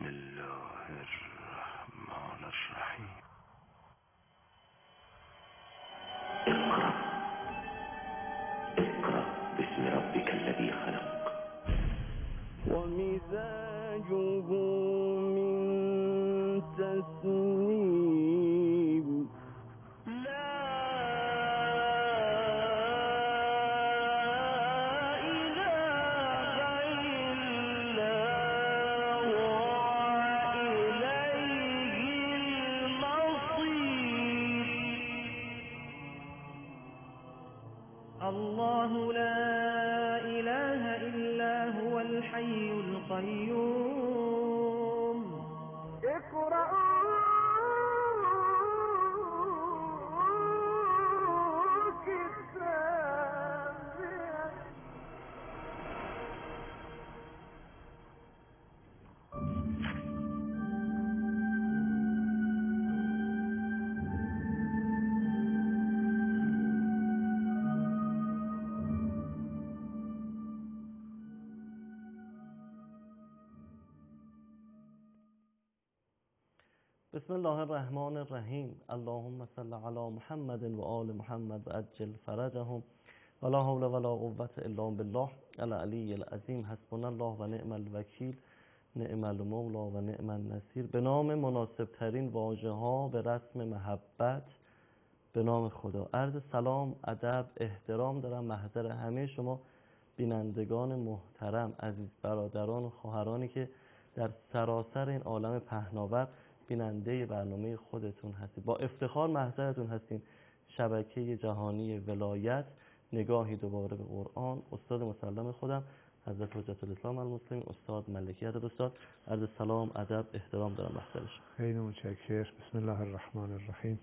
بسم الله الرحمن الرحیم. اقرأ اقرأ باسم ربك الذي خلق. ومزاجه من تسنيم. الله لا إله إلا هو الحي القيوم. اقرأ كتابك. بسم الله الرحمن الرحیم. اللهم صل علی محمد و آل محمد و عجل فرجهم ولا حول ولا قوة الا بالله العلی العظیم. حسبنا الله و نعم الوکیل، نعم المولا و نعم النصیر. به نام مناسب ترین واژه ها به رسم محبت به نام خدا. عرض سلام، ادب، احترام دارم محضر همه شما بینندگان محترم، عزیز برادران و خواهرانی که در سراسر این عالم پهناور بیننده برنامه خودتون هستید. با افتخار محضرتون هستیم شبکه جهانی ولایت، نگاهی دوباره به قرآن. استاد مسلم خودم حضرت حجت الاسلام المسلمین استاد ملکی. حضرت استاد عرض سلام، ادب، احترام دارم محضرش. خیلی متشکرم. بسم الله الرحمن الرحیم.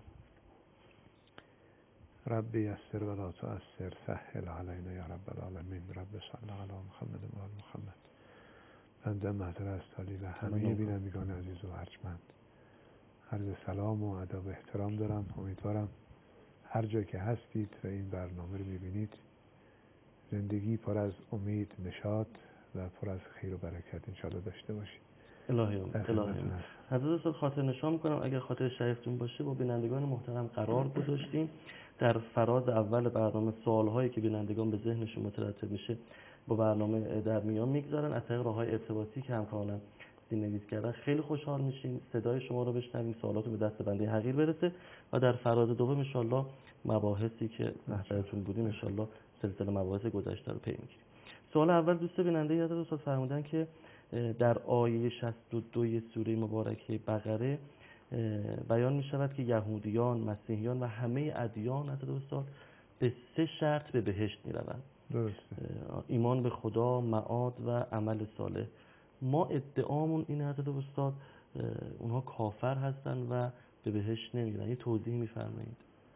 رب یسر و لا تعسر، سهل علینا یا رب العالمین. رب صل علی محمد و آل محمد. بنده محضر استالی و همه بینندگان عزیز و ارجمند عرض سلام و ادب و احترام دارم. امیدوارم هر جا که هستید و این برنامه رو میبینید زندگی پر از امید، نشاط و پر از خیر و برکت انشاءالله داشته باشید. الهی حضرت استاد خاطر نشان میکنم اگر خاطر شریفتون باشه با بینندگان محترم قرار گذاشتیم در فراز اول برنامه سوالهایی که بینندگان به ذهنشون مترتب میشه با برنامه در میان میگذارن از طریق راههای ارتباطی که همکارانم نویس کردن. خیلی خوشحال میشیم صدای شما رو بشنویم، سوالاتون به دست بنده حقیر برسه و در فراز دوم ان شاءالله مباحثی که محضرتون بودیم ان شاءالله سلسله مباحث گذشته رو پی میگیریم. سوال اول دوست بیننده حضرت استاد فرمودن که در آیه 62 سوره مبارکه بقره بیان می شود که یهودیان، مسیحیان و همه ادیان حضرت استاد به 3 شرط به بهشت می روند. درسته. ایمان به خدا، معاد و عمل صالح. ما ادعامون این حضرت استاد اونها کافر هستن و به بهشت نمیرن. یه توضیح میفرمایید؟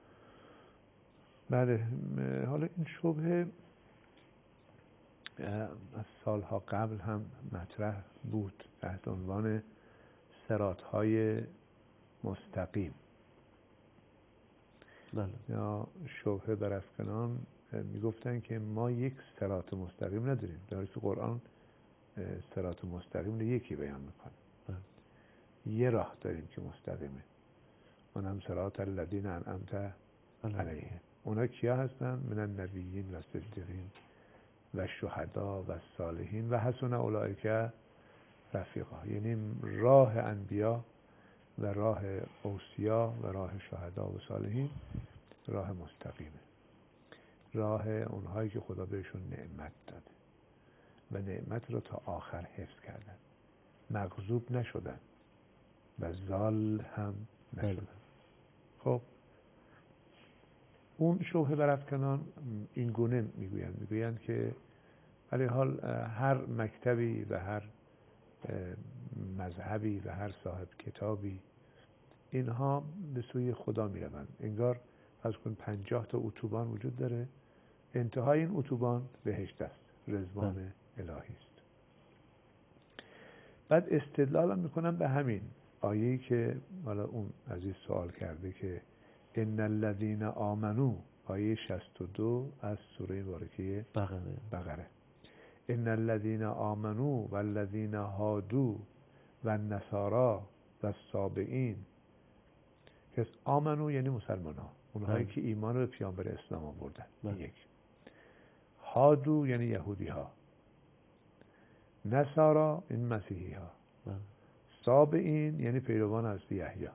بله، حالا این شبهه از سالها قبل هم مطرح بود تحت عنوان صراط‌های مستقیم. بله. یا شبهه برافکنان میگفتن که ما یک صراط مستقیم نداریم، در حالی که قرآن صراط مستقیم رو یکی بیان میکنه. یه راه داریم که مستقیمه، اون هم صراط الذین انعمت علیهم. اونا کیا هستن؟ من النبیین و صدیقین و شهدا و صالحین و حسن اولئک رفیقا. یعنی راه انبیا و راه اوصیا و راه شهدا و صالحین راه مستقیمه، راه اونهایی که خدا بهشون نعمت داده و نعمت رو تا آخر حفظ کردن، مغضوب نشدن و ضال هم نشدن. خب اون شبهه برافکنان این گونه میگویند که ولی حال هر مکتبی و هر مذهبی و هر صاحب کتابی اینها به سوی خدا میروند. انگار از کن 50 تا اتوبان وجود داره، انتهای این اتوبان بهشت است، رضوان الهی است. بعد استدلال میکنم به همین آیه‌ای که حالا اون عزیز سوال کرده که ان الذین آمنو، آیه 62 از سوره مبارکه بقره. ان الذین آمنو والذین هادو و نصارا و سابعین که آمنو یعنی مسلمان ها، اونهایی که ایمان به پیامبر اسلام آوردن. یک. هادو یعنی یهودی ها، نصارا این مسیحی ها، سابعین یعنی پیروان از یحیی.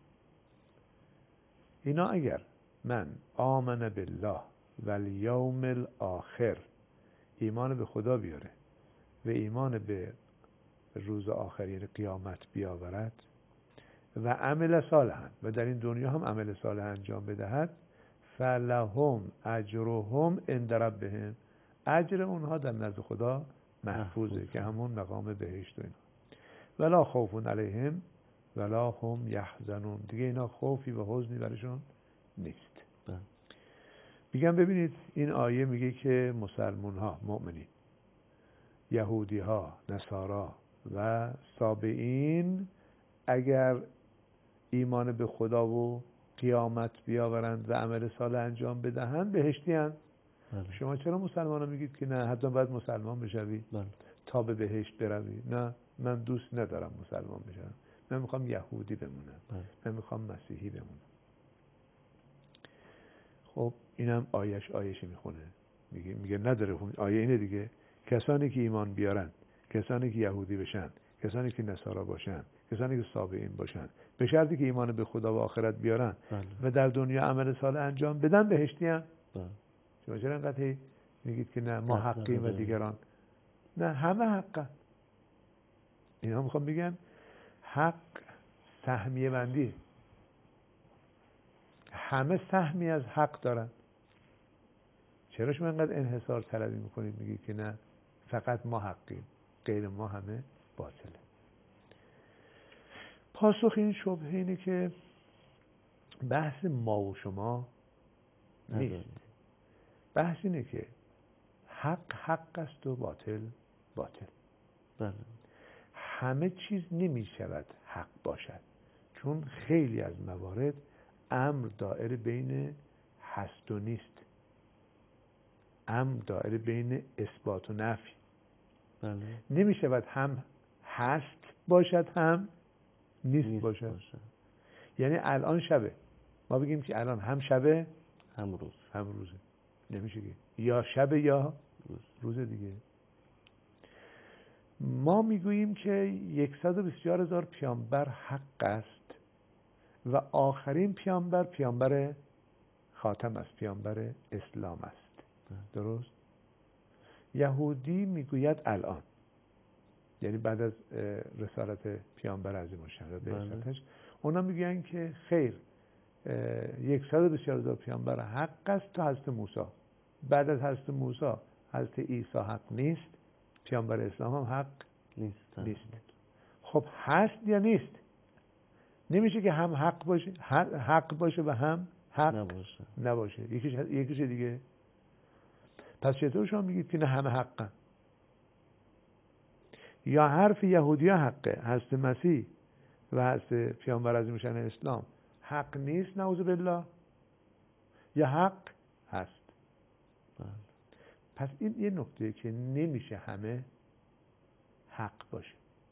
اینا اگر من آمن بالله و الیوم الاخر ایمان به خدا بیاره و ایمان به روز آخر یعنی قیامت بیاورد و عمل صالحا و در این دنیا هم عمل صالح انجام بدهد، فلهم اجرهم عند ربهم، اجر اونها در نزد خدا محفوظه که همون مقام بهشت و اینا. ولا خوف علیهم ولا هم یحزنون، دیگه اینا خوفی و حزنی برشون نیست. میگم ببینید این آیه میگه که مسلمون ها، مؤمنین، یهودی ها، نصارا و سابعین اگر ایمان به خدا و قیامت بیاورند و عمل صالح انجام بدهند بهشتی هستند. شما چرا مسلمان ها میگید که نه حتما باید مسلمان بشوی تا به بهشت بروی؟ نه، من دوست ندارم مسلمان بشم، من میخوام یهودی بمونم، من میخوام مسیحی بمونم. خب اینم آیه‌شو میخونه، میگه نداره. آیه اینه دیگه، کسانی که ایمان بیارن، کسانی که یهودی بشن، کسانی که نصارا باشن، کسانی که سابعین باشن، به شرطی که ایمان به خدا و آخرت بیارن و در دنیا عمل صالح انجام بدن بهشتی ان. شما چرا اینقدر میگید که نه ما حقیم و دیگران؟ نه، همه حقن. اینا میخوام بگن حق سهمیه بندی، همه سهمی از حق دارن. چرا شما اینقدر انحصار طلبی میکنید میگید که نه فقط ما حقیم، غیر ما همه باطله؟ پاسخ این شبهه اینه که بحث ما و شما نیست. بحث اینه که حق حق است و باطل باطل. همه چیز نمی شود حق باشد، چون خیلی از موارد امر دائر بین هست و نیست، امر دائر بین اثبات و نفی. نمی شود هم هست باشد هم نیست باشد. یعنی الان شبه، ما بگیم که الان هم شبه هم روزه، نمیشه که یا شبه یا روز دیگه. ما میگوییم که 124,000 پیامبر حق است و آخرین پیامبر خاتم است، پیامبر اسلام است. درست؟ یهودی میگوید الان، یعنی بعد از رسالت پیامبر عظیم الشأن و بعثتش، اونا میگن که خیر، 124,000 پیامبر حق است تا حضرت موسی. بعد از حضرت موسی حضرت عیسی حق نیست، پیامبر اسلام هم حق نیست. خب هست یا نیست؟ نمیشه که هم حق باشه و هم حق نباشه. یکیش دیگه. پس چطور شما میگید که نه همه حقن؟ یا حرف یهودی ها حقه، حضرت مسیح و حضرت پیامبر عظیم الشأن اسلام حق نیست، نعوذ بالله، یا حق هست. پس این یه نکته که نمیشه همه حق باشه،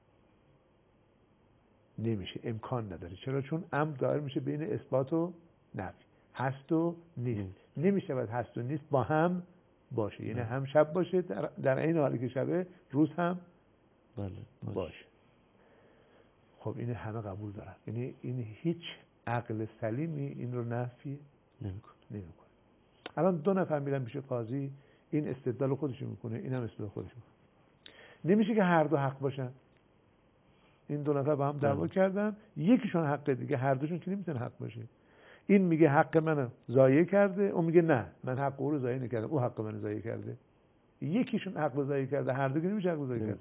نمیشه، امکان نداره. چرا؟ چون امر دائر میشه بین اثبات و نفی، هست و نیست. نمیشه باید هست و نیست با هم باشه. یعنی هم شب باشه در این حالی که شبه، روز هم باشه. خب این همه قبول دارن. یعنی این هیچ عقل سلیمی این رو نفی نمیکنه. الان 2 نفر میرن پیش قاضی، این استدلال خودشون میکنه، این هم استدلال خودش میکنه. نمیشه که هر دو حق باشن. این 2 نفر با هم دعوا کردن، یکیشون حقه دیگه، هر دوشون که نمیتونه حق باشه. این میگه حق منو ضایع کرده، اون میگه نه من حق او رو ضایع نکردم، او حق منو ضایع کرده. یکیشون حق رو ضایع کرده، هر دو که نمیشه حق رو ضایع کرد.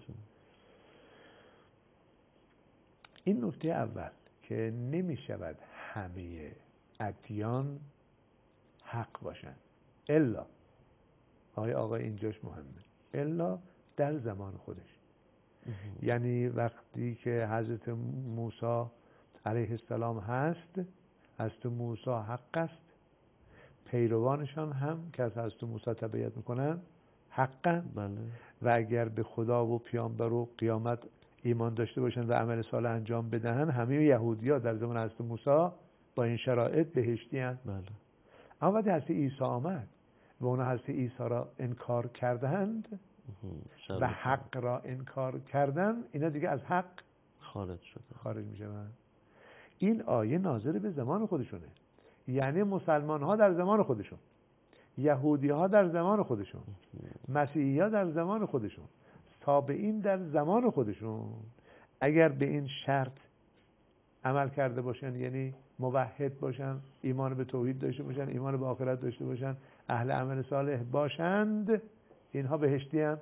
این نکته اول که نمیشود همه ادیان حق باشن، الا آقا اینجاش مهمه، الا در زمان خودش. یعنی وقتی که حضرت موسی علیه السلام هست، حضرت موسی حق است، پیروانشان هم که از حضرت موسی تبعیت میکنن حقن. و اگر به خدا و پیامبر و قیامت ایمان داشته باشن و عمل صالح انجام بدهن، همه یهودی‌ها در زمان حضرت موسی با این شرایط بهشتی هستند. بله. اما وقتی حضرت عیسی آمد و اونا حضرت عیسی را انکار کردند و حق را انکار کردن، اینا دیگه از حق خارج میشن. این آیه ناظر به زمان خودشونه، یعنی مسلمان ها در زمان خودشون، یهودی ها در زمان خودشون، مسیحی ها در زمان خودشون، تابعین در زمان خودشون، اگر به این شرط عمل کرده باشن، یعنی موحد باشن، ایمان به توحید داشته باشن، ایمان به آخرت داشته باشن، اهل عمل صالح باشند، اینها بهشتی هم.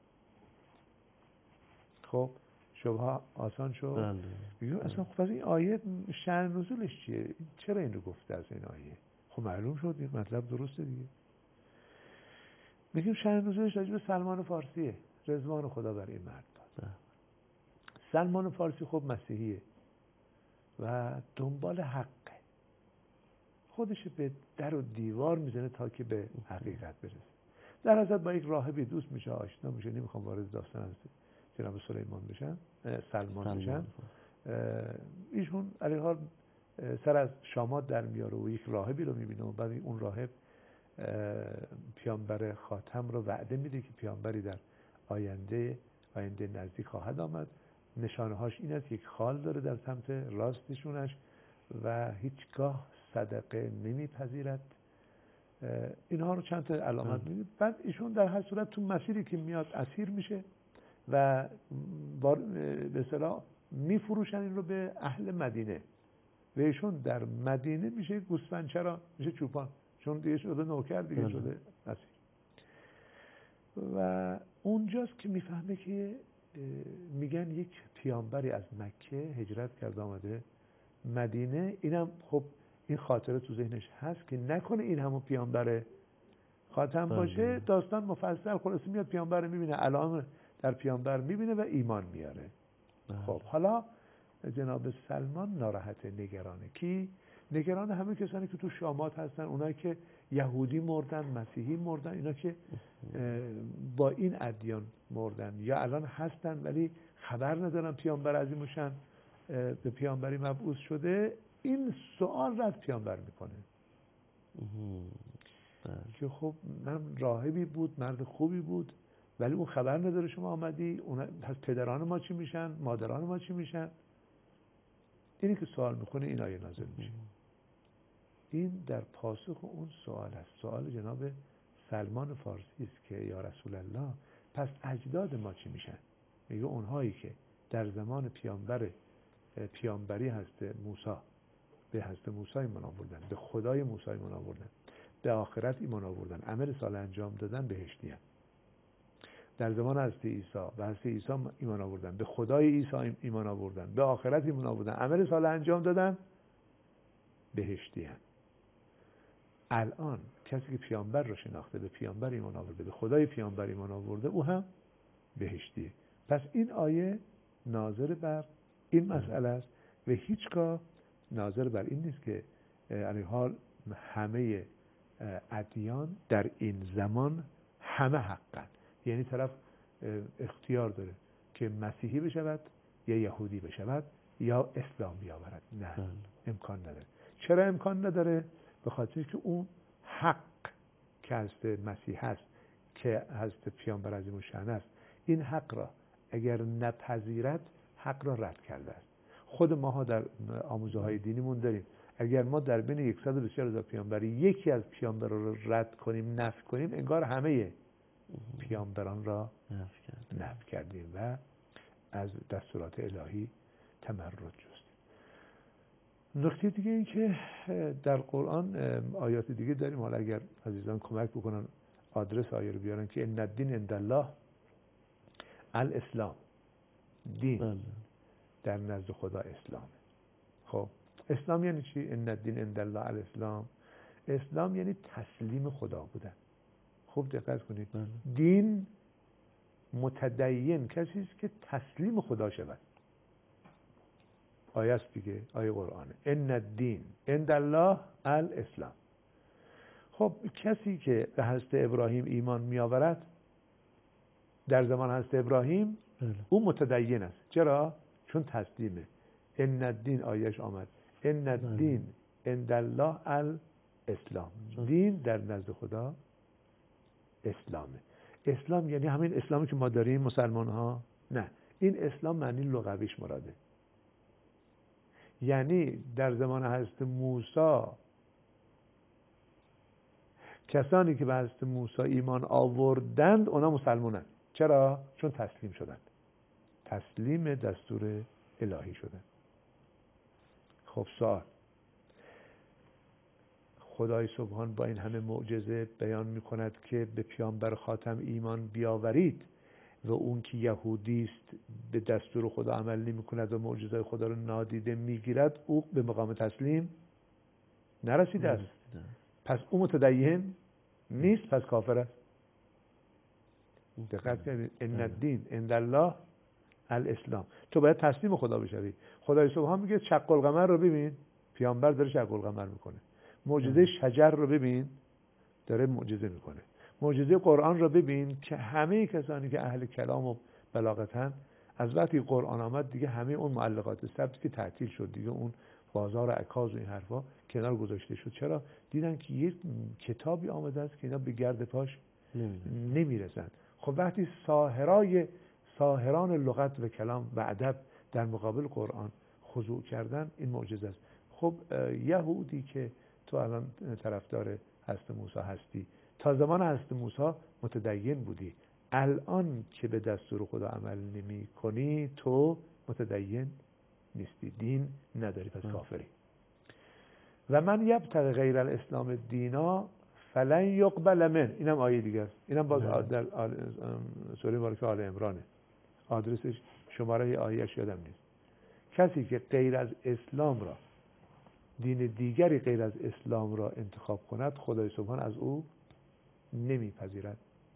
خب شبه آسان شد. میگم اصلا خب این آیه شأن نزولش چیه؟ چرا این رو گفته از این آیه؟ خب معلوم شد این مطلب درسته دیگه. میگیم شأن نزولش راجع به سلمان فارسیه، رضوان خدا بر این مرد باد. سلمان فارسی خب مسیحیه و دنبال حقه، خودش به در و دیوار میزنه تا که به حقیقت برسه. در حضرت با یک راهبی دوست میشه، آشنا میشه. نمیخوام وارد داستان از جناب سلیمان بشن، سلمان بشن. ایشون علی حال سر از شامات در میاره و یک راهبی رو میبینه و بعد اون راهب پیامبر خاتم رو وعده میده که پیامبری در آینده نزدیک خواهد آمد. نشانه هاش این است، یک خال داره در سمت راستشونش و هیچگاه صدقه نمیپذیرد. اینها رو چند تا علامت میده. بعد ایشون در هر صورت تو مسیری که میاد اسیر میشه و به اصطلاح میفروشن این رو به اهل مدینه و ایشون در مدینه میشه گوسفندچرا، میشه چوپان، چون دیگه شده نوکر، دیگه شده اسیر. و اونجاست که میفهمه که میگن یک پیامبری از مکه هجرت کرده آمده مدینه. اینم خب این خاطره تو ذهنش هست که نکنه این همون پیامبر خاتم باشه. داستان مفصل خلاص میاد پیامبر میبینه، علائم در پیامبر میبینه و ایمان میاره. خب حالا جناب سلمان ناراحته، نگرانه. کی؟ نگران همه کسانی که تو شامات هستن، اونایی که یهودی مردن، مسیحی مردن، اینا که با این ادیان مردن یا الان هستن ولی خبر ندارن پیامبر عظیمشان به پیامبری مبعوث شده. این سوال را از پیامبر میکنه که خب من راهبی بود، مرد خوبی بود، ولی اون خبر نداره شما آمدی. اون پس پدران ما چی میشن؟ مادران ما چی میشن؟ اینی که سوال میکنه این آیه نازل میشه. این در پاسخ اون سوال است. سوال جناب سلمان فارسی است که یا رسول الله، پس اجداد ما چی میشن؟ میگه اونهایی که در زمان پیامبری هست موسی، به حضرت موسی ایمان آوردن، به خدای موسی ایمان آوردن، به آخرت ایمان آوردن، عمل صالح انجام دادن، بهشتیان. در زمان حضرت عیسی و حضرت عیسی ایمان آوردن، به خدای عیسی ایمان آوردن، به آخرت ایمان آوردن، عمل صالح انجام دادن، بهشتیان. الان کسی که پیامبر رو شناخته، به پیامبر ایمان آورده، به خدای پیامبر ایمان آورده، او هم بهشتیه. پس این آیه ناظر بر این مسئله است و هیچگاه ناظر بر این نیست که علی حال همه ادیان در این زمان همه حقن، یعنی طرف اختیار داره که مسیحی بشود یا یهودی بشود یا اسلام بیاورد. نه، امکان نداره. چرا امکان نداره؟ به خاطر که اون حق که حضرت مسیح هست، که حضرت پیامبر عظیم‌الشأن است، این حق را اگر نپذیرد حق را رد کرده است. خود ماها در آموزه‌های دینیمون داریم اگر ما در بین 124,000 پیامبری یکی از پیامبران را رد کنیم، نفی کنیم، انگار همه پیامبران را نفی کردیم و از دستورات الهی تمرد جستیم. نکته دیگه این که در قرآن آیات دیگه داریم، حالا اگر عزیزان کمک بکنن آدرس آیه رو بیارن، که ان الدین عند الله الاسلام. دین در نزد خدا اسلامه. خب اسلام یعنی چی؟ ان الدین عند الله الاسلام. اسلام یعنی تسلیم خدا بودن. خوب دقت کنید. دین متدین کسی است که تسلیم خدا شود. آیه است دیگه، آیه قرآنه. ان الدین عند الله الاسلام. خب کسی که به حضرت ابراهیم ایمان می آورد، در زمان حضرت ابراهیم او متدین است. چرا؟ چون تسلیمه. ان الدین آیش آمد، ان الدین عند الله الاسلام. دین در نزد خدا اسلامه. اسلام یعنی همین اسلامی که ما داریم مسلمان ها؟ نه، این اسلام معنی لغویش مراده. یعنی در زمان حضرت موسی کسانی که به حضرت موسی ایمان آوردند اونا مسلمانند. چرا؟ چون تسلیم شدند، تسلیم دستور الهی شدند. خب سوال، خدای سبحان با این همه معجزه بیان میکند که به پیامبر خاتم ایمان بیاورید و اون که یهودی است به دستور خدا عمل نمیکند و معجزه خدا رو نادیده میگیرد، او به مقام تسلیم نرسیده است. پس او متدین نیست، پس کافر است. دقت کنید، ان الدین عند الله الاسلام. تو باید تسلیم خدا بشوی. خدای سبحان میگه شق القمر رو ببین، پیامبر داره شق القمر میکنه. معجزه شجر رو ببین، داره معجزه میکنه. معجزه قرآن رو ببین که همه کسانی که اهل کلام و بلاغتن، از وقتی قرآن آمد دیگه همه اون معلقات سبت که تعطیل شد، دیگه اون بازار و عکاز و این حرفا کنار گذاشته شد. چرا؟ دیدن که یک کتابی آمده است که اینا به گرد پاش نمیرسن. خب وقتی ساهران لغت و کلام و ادب در مقابل قرآن خضوع کردن، این معجزه است. خب یهودی که تو الان طرفدار حضرت موسی هستی، تا زمان حضرت موسی متدین بودی، الان که به دستور خدا عمل نمی کنی تو متدین نیستی، دین نداری، پس کافری. و من یبتغی غیر الاسلام دینا فلن یقبل من. اینم آیه دیگه است، اینم باز در سوره مبارکه آل عمرانه، آدرسش شماره آیهش یادم نیست. کسی که غیر از اسلام را، دین دیگری غیر از اسلام را انتخاب کند، خدای سبحان از او نمیپذیرد.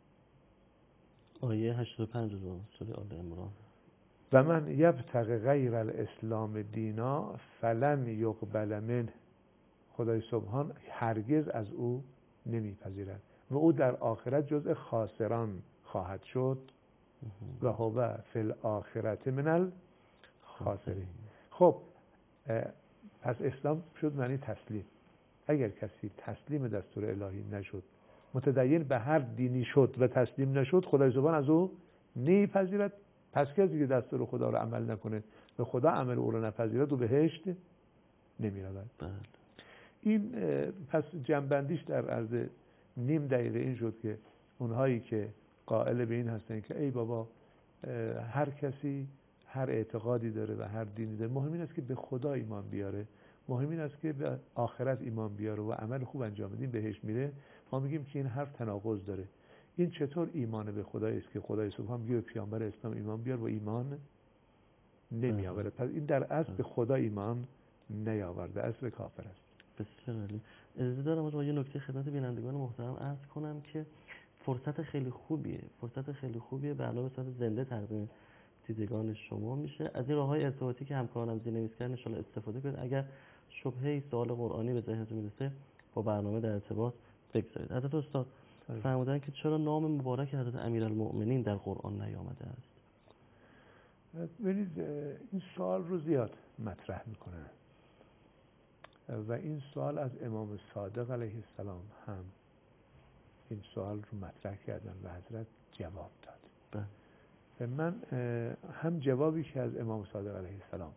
آیه 85 سوره آل عمران. و من یبتغی غیر الاسلام دینا فلن یقبل منه. خدای سبحان هرگز از او نمیپذیرد و او در آخرت جزء خاسران خواهد شد و هو فی الاخرة من الخاسرین. خب پس اسلام شد معنی تسلیم. اگر کسی تسلیم دستور الهی نشد، متدین به هر دینی شد و تسلیم نشد، خدای سبحان از او نمیپذیرد. پس کسی که دستور خدا رو عمل نکنه و خدا عمل او رو نپذیرد و بهشت نمیرود. این پس جنبندیش در عرض نیم دقیقه این شد که اونهایی که قائل به این هستن که ای بابا هر کسی هر اعتقادی داره و هر دینی داره، مهم این است که به خدا ایمان بیاره، مهم این است که به آخرت ایمان بیاره و عمل خوب انجام بدیم بهش میره. ما میگیم که این حرف تناقض داره. این چطور ایمان به خدایی است که خدای سبحان میگه به پیامبر اسلام ایمان بیار و ایمان نمیآوره؟ پس این در اصل به خدا ایمان نیاورده، اصل کافر است. بسیار عالی. اجازه دارم با یه نکته خدمت بینندگان محترم عرض کنم که فرصت خیلی خوبیه به علاوه صورت زنده تقدیم دیدگان شما میشه. از این راههای ارتباطی که همکارانم زیرنویس کردن ان شاءالله استفاده کنید. اگر شبهه سوال قرآنی به ذهنتون میرسه با برنامه در ارتباط بگذارید. حضرت استاد فرمودن که چرا نام مبارک حضرت امیرالمؤمنین در قرآن نیامده است؟ ببینید این سوال رو زیاد مطرح میکنن و این سوال از امام صادق علیه السلام هم این سوال رو مطرح کردن و حضرت جواب داد. من هم جوابی که از امام صادق علیه السلام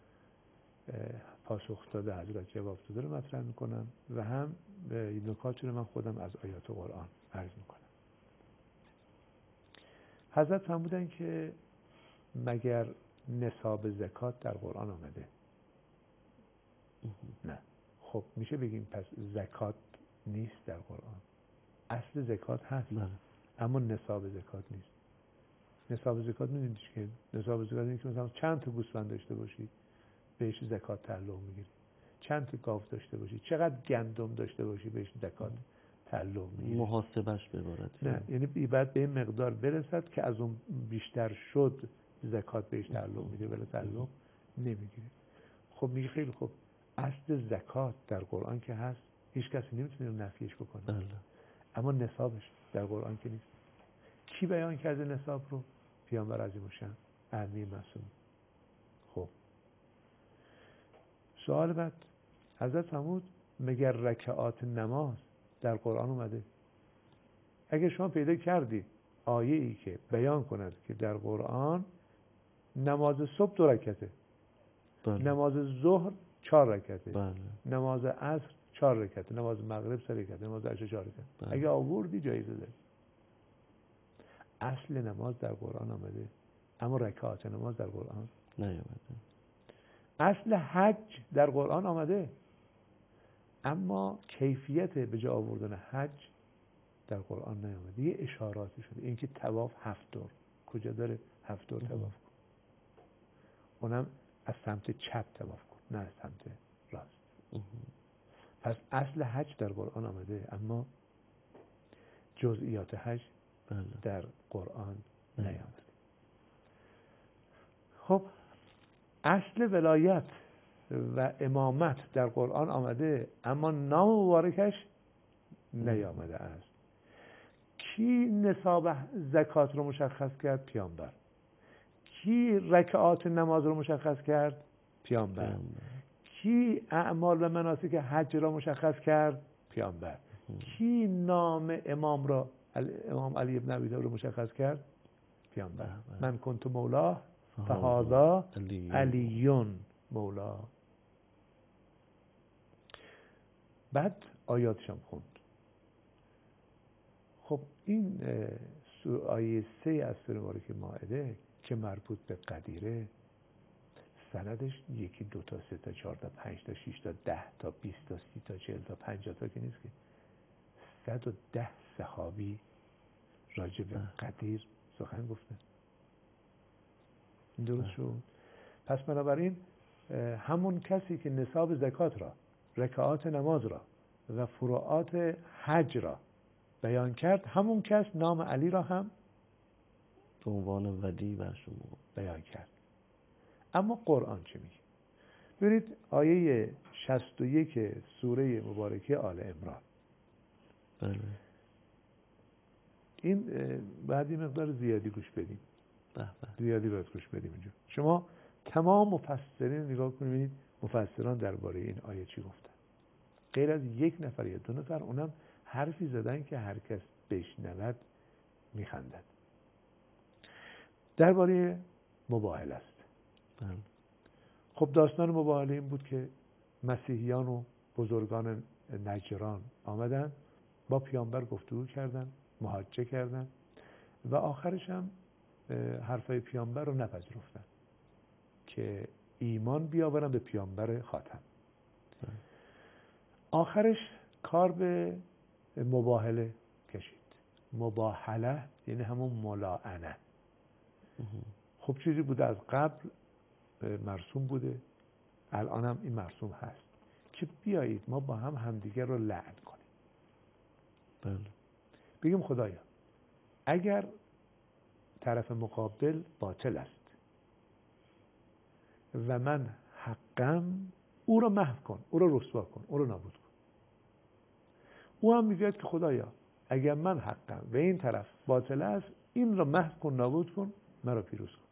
پاسخ داده حضرت جواب داده رو مطرح میکنم و هم نکاتی رو من خودم از آیات قرآن عرض میکنم. حضرت فرمودن که مگر نصاب زکات در قرآن آمده؟ نه. خب میشه بگیم پس زکات نیست در قرآن؟ اصل زکات هست اما نصاب زکات نیست. نصاب زکات میدونید که نصاب زکات اینه که مثلا چند تا گوسفند داشته باشی بهش زکات تعلق میگیری، چند تا گاو داشته باشی، چقدر گندم داشته باشی بهش زکات تعلق میگیری. محاسبش ببرد. نه، یعنی باید به این مقدار برسد که از اون بیشتر شد زکات بهش تعلق میگیره ولی تعلق نمیگیره. خب میگه خیلی خوب، اصل زکات در قرآن که هست، هیچ کسی نمیتونه نفیش بکنه. اما نصابش در قرآن که نیست. کی بیان کرده نصاب رو؟ پیامبر عظیم‌الشأن امیر معصوم. خب سوال بعد، حضرت فرمود مگر رکعات نماز در قرآن اومده؟ اگه شما پیدا کردی آیه ای که بیان کند که در قرآن نماز صبح 2 رکعته، نماز ظهر 4 رکعته، نماز عصر 4 رکعته، نماز مغرب 3 رکعته، نماز عشا 4 رکعته، اگه آوردی جایزه داری. اصل نماز در قرآن آمده، اما رکعات نماز در قرآن نیامده. اصل حج در قرآن آمده، اما کیفیت به جا آوردن حج در قرآن نیامده. یه اشاراتی شده، اینکه طواف 7 دور، کجا داره 7 دور طواف کن، اونم از سمت چپ طواف کن، نه از سمت راست. پس اصل حج در قرآن آمده، اما جزئیات حج در قرآن نیامده. خب اصل ولایت و امامت در قرآن آمده، اما نام مبارکش نیامده است. کی نصاب زکات رو مشخص کرد؟ پیامبر. کی رکعات نماز رو مشخص کرد؟ پیامبر. کی اعمال و مناسک حج را مشخص کرد؟ پیامبر. کی نام امام را، امام علی ابن ابی طالب رو مشخص کرد؟ پیامبر. من کنت مولاه فهذا علیون مولا. بعد آیاتشم خوند. خب این آیه 3 از سوره مبارکه مائده که مربوط به قدیره، سندش 1 2 تا 3 تا 4 تا 5 تا 6 تا 10 تا 20 تا 30 تا 40 تا 50 تا که نیست که 110 صحابی راجع به قدیر سخن گفتن. درست شد؟ پس بنابراین همون کسی که نصاب زکات را، رکعات نماز را و فروعات حج را بیان کرد، همون کس نام علی را هم به عنوان ولی بر شما بیان کرد. اما قرآن چه میگه؟ ببینید آیه 61 سوره مبارکه آل عمران. بله. این بعد یه مقدار زیادی گوش بدیم. زیادی باید گوش بدیم اینجا. شما تمام مفسرین نگاه کنید، ببینید مفسران درباره این آیه چی گفتن. غیر از 1 نفر یا 2 نفر، اونم حرفی زدن که هر کس بشنود میخندد. درباره مباهله است. خب داستان مباهله این بود که مسیحیان و بزرگان نجران آمدن با پیامبر گفتگو کردن، محاجه کردن و آخرش هم حرفای پیامبر رو نپذیرفتن که ایمان بیاورن به پیامبر خاتم. آخرش کار به مباهله کشید. مباهله یعنی همون ملاعنه. خب چیزی بوده از قبل مرسوم بوده، الان هم این مرسوم هست که بیایید ما با هم همدیگر رو لعن کنیم. بله. بگیم خدایا اگر طرف مقابل باطل است و من حقم، او رو محو کن، او رو رسوا کن، او رو نابود کن. او هم میگه که خدایا اگر من حقم و این طرف باطل است، این رو محو کن، نابود کن، مرا پیروز کن.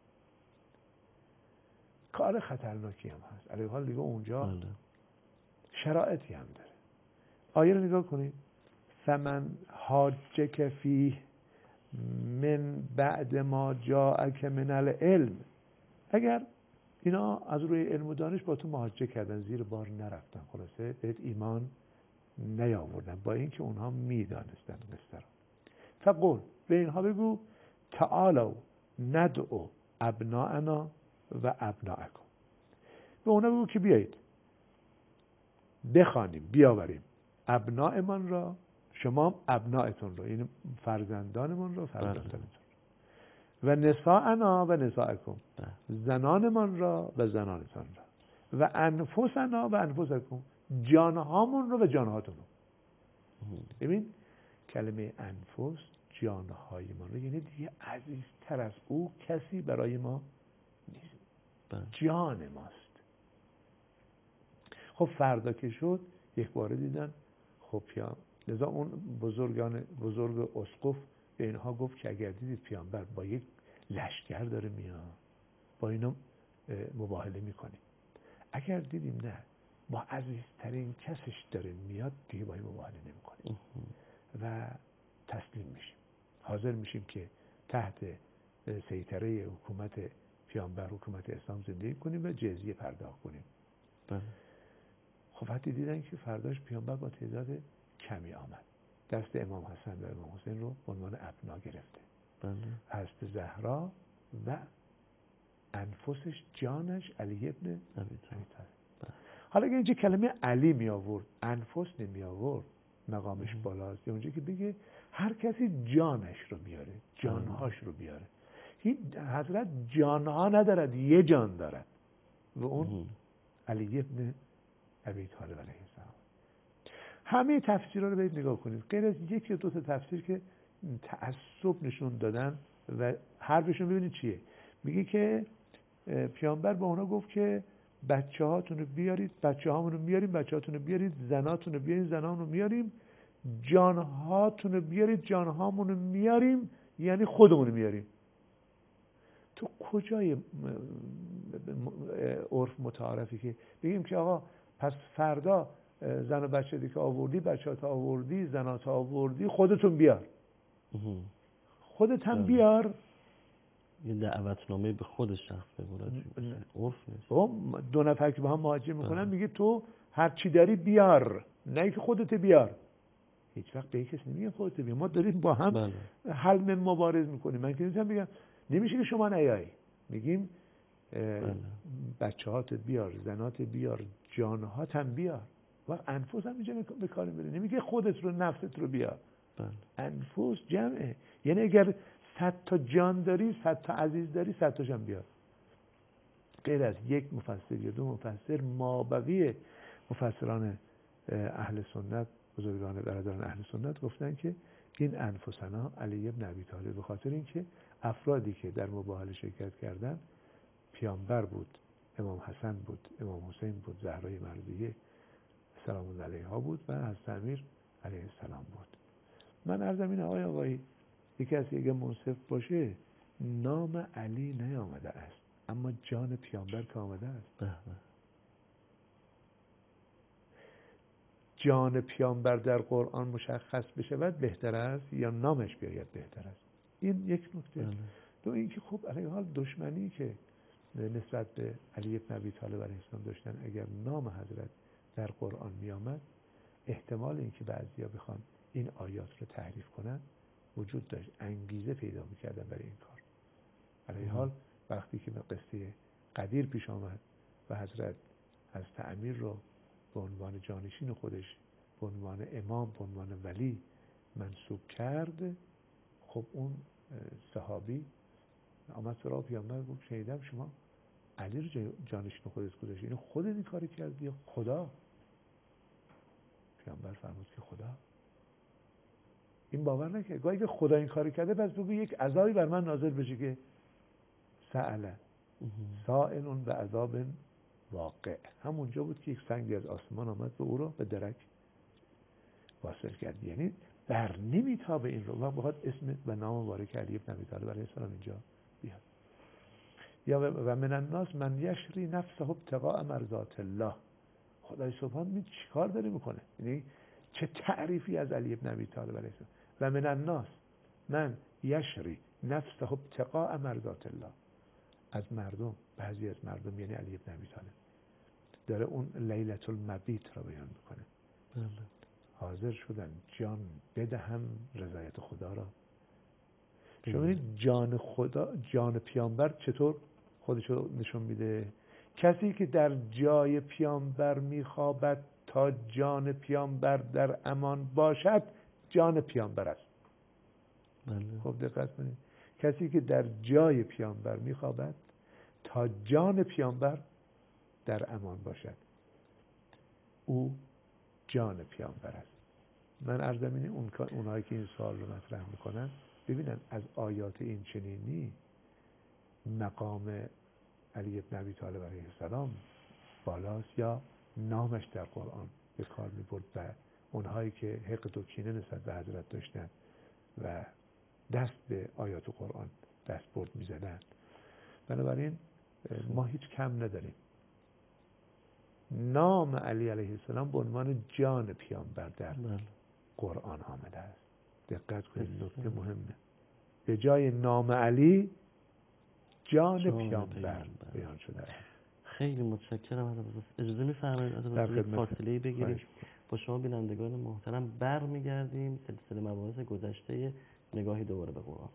کار خطرناکی هم هست. علی حال دیگه اونجا شرایطی هم داره. آیه رو نگاه کنید. فمن حاجک فیه من بعد ما جاءک من العلم. اگر اینا از روی علم و دانش با تو محاجه کردن، زیر بار نرفتن، خلاصه بهت ایمان نیاوردن، با اینکه اونها میدانستن قصه رو. فقل به اینها بگو تعالوا ندعو ابناءنا و ابناءکم. به اونها بگو که بیایید بخوانیم، بیاوریم ابناء من را، شما ابناءتون رو، یعنی فرزندانمون رو، فرزندانتون و نساءنا و نساءکم، زنانمان را و زنانتان را و انفسنا و انفسکم، جانهامون رو و جانهاتون رو. ببین کلمه انفس، جانهای ما رو، یعنی دیگه عزیزتر از او کسی برای ما نیست. جان ماست. خب فردا که شد یک باره دیدن خب لذا اون بزرگ اسقف به اینها گفت که اگر دیدید پیامبر با یک لشکر داره میاد، با اینا مباهله میکنیم. اگر دیدیم نه با عزیزترین کسش داره میاد، دیگه با این مباهله نمیکنیم و تسلیم میشیم، حاضر میشیم که تحت سیطره حکومت پیامبر، حکومت اسلام زندگی کنیم و جزیه پرداخت کنیم. خب وقتی دیدن که فرداش پیامبر با تعداد کمی آمد، دست امام حسن و امام حسین رو به عنوان ابنا گرفته، حضرت زهرا و انفسش، جانش علی ابن ابی طالب. حالا اگه اینجا کلمه علی می آورد، انفس نمی آورد، مقامش بالاست. یا اونجا که بگه هر کسی جانش رو بیاره، جانهاش رو بیاره. حضرت جانها ندارد، یه جان دارد و اون علی ابن ابی طالب علیه السلام. همه تفسیرها رو برید نگاه کنید، غیر از یکی یا دو تا تفسیر که تعصب نشون دادن و حرفشون ببینید چیه. میگه که پیامبر به اونا گفت که بچه هاتون رو بیارید، بچه هامون رو میاریم، بچه هاتون رو بیارید، زناتون رو بیارید، زنامون رو میاریم، جانهاتون رو بیارید، جانهامون رو میاریم، یعنی خودمون رو میاریم. تو کجای عرف متعارفی که بگیم که آقا پس فردا زن و بچه دیگه آوردی، بچه ها تا آوردی، زنات آوردی، خودتون بیار، خودت هم بیار. یه دعوتنامه به خود شخص ببرد، عرف نیست. دو نفر که با هم مهاجر میکنن میگه تو هر چی داری بیار، نه که خودت بیار. هیچ وقت به یک کسی نمیگه خودت بیار. ما داریم با هم حل مبارز میکنیم. من که نمیتونم بگم نمیشه که شما نیایی، میگیم بچه‌هات بیار، زنات بیار، جانهات هم بیار. و انفس هم اینجا به کار میبره، نمیگه خودت رو، نفست رو بیار. انفس جمعه، یعنی اگر 100 تا جان داری، 100 تا عزیز داری، 100 تاش هم بیار. غیر از یک مفسر یا دو مفسر، مابقی مفسران اهل سنت، بزرگان برادران اهل سنت گفتن که این انفسنا علی ابن ابی طالب، به خاطر اینکه افرادی که در مباهله شرکت کردن پیامبر بود، امام حسن بود، امام حسین بود، زهرای مرضیه سلام الله علیها بود و حضرت امیر علیه السلام بود. من عرضم اینه آقای یکی از اگه منصف باشه، نام علی نیامده است، اما جان پیامبر که آمده است. جان پیامبر در قرآن مشخص بشود بهتر است یا نامش بیاید بهتر است؟ این یک نکته. دو اینکه خب علیه حال دشمنی که نسبت به علی بن ابی طالب علیه السلام داشتن، اگر نام حضرت در قرآن می آمد، احتمال اینکه بعضیا بخوان این آیات رو تحریف کنن وجود داشت، انگیزه پیدا می‌کردن برای این کار. علیه حال وقتی که قصه قدیر پیش آمد و حضرت از امیر رو به عنوان جانشین خودش، به عنوان امام، به عنوان ولی منصوب کرد، خب اون صحابی آمد سراغ پیامبر گفت شنیدم شما علی رو جانشین خودت گذاشتی، اینو خودت این کاری کردی یا خدا؟ پیامبر فرمود که خدا. این باور نکرد. گاهی که خدا این کاری کرده پس بگو یک عذابی بر من نازل بشه که سأله سائل و عذاب واقع. همونجا بود که یک سنگی از آسمان آمد و او را به درک واصل کرد. یعنی بر نمیتابه این رو و بخواد اسم و نام مبارک علی بن ابی طالب علیه السلام اینجا بیاد. یا و من الناس من یشری نفسه ابتغاء مرضات الله. خدای سبحان می چیکار داره میکنه؟ یعنی چه تعریفی از علی بن ابی طالب علیه السلام. و من الناس من یشری نفسه ابتغاء مرضات الله. از مردم، بعضی از مردم یعنی علی بن ابی طالب داره اون لیلة المبیت را بیان میکنه. حاضر شدن جان بدهم رضایت خدا را. شما ببینید جان خدا، جان پیامبر چطور خودش رو نشون میده. کسی که در جای پیامبر میخوابد تا جان پیامبر در امان باشد، جان پیامبر است. خب دقت کنید، کسی که در جای پیامبر میخوابد تا جان پیامبر در امان باشد، او جان پیامبر است. من عرضم اینه اونهایی که این سوال رو مطرح میکنن ببینن از آیات این چنینی مقام علی بن ابی طالب علیه السلام بالاست یا نامش در قرآن به کار میبرد و اونهایی که حقد و کینه نسبت به حضرت داشتن و دست به آیات قرآن دست برد میزدن. بنابراین ما هیچ کم نداریم. نام علی علیه السلام به عنوان جان پیامبر در قرآن آمده است. دقت کنید، نکته مهمه. به جای نام علی جان پیامبر بیان شده است. خیلی متشکرم از اجازه می‌فرمایید از فاصله بگیریم با شما بینندگان محترم برمیگردیم سلسله مباحث گذشته نگاهی دوباره به قرآن.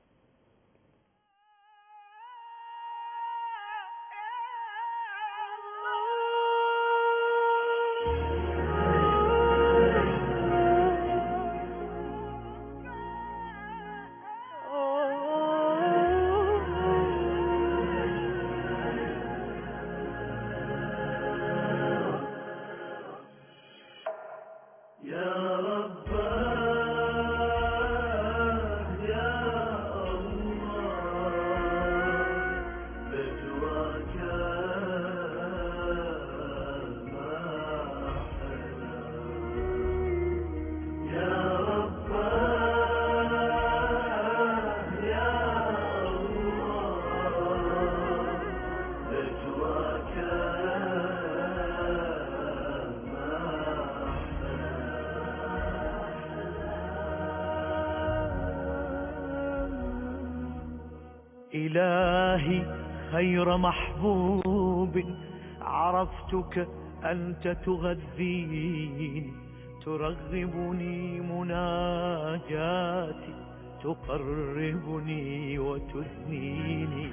إلهي خير محبوب عرفتك أنت تغذيني ترغبني مناجاتي تقربني وتثنيني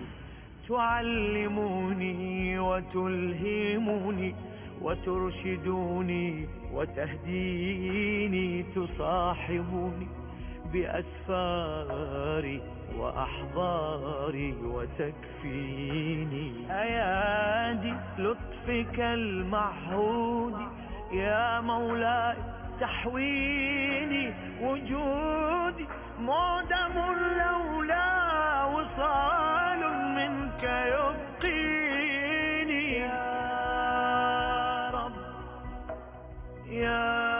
تعلمني وتلهمني وترشدني وتهديني تصاحبني بأسفاري وأحضاري وتكفيني أيادي لطفك المعهود يا مولاي تحويني وجودي معدم لولا وصال منك يبقيني يا رب يا